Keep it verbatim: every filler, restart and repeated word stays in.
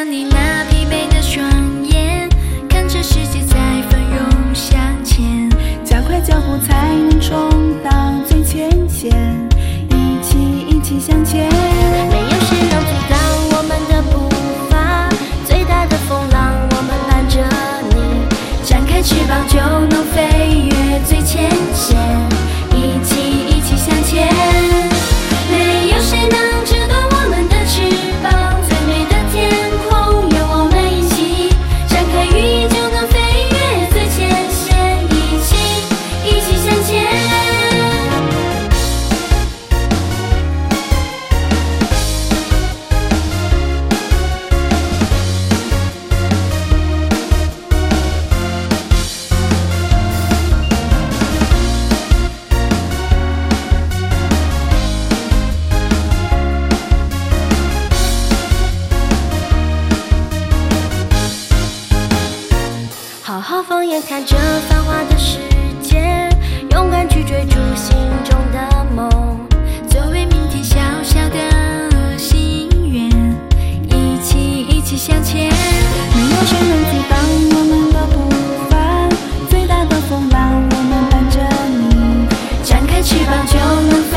像你那疲惫的双眼，看着世界在翻涌向前， 加快脚步才能冲到最前线，一起一起向前。 没有谁能阻挡我们的步伐，最大的风浪我们伴着你， 展开翅膀就能飞越最前线，一起一起向前。没有谁能折断我们的翅膀，最美的天空有我们一起，展开羽翼就能飞越最前线，一起一起向前。 好好放眼看这繁华的世界，勇敢去追逐心中的梦， 作为明天小小的心愿，一起一起向前。 没有谁能阻挡我们的步伐，最大的风浪我们伴着你， 展开翅膀就能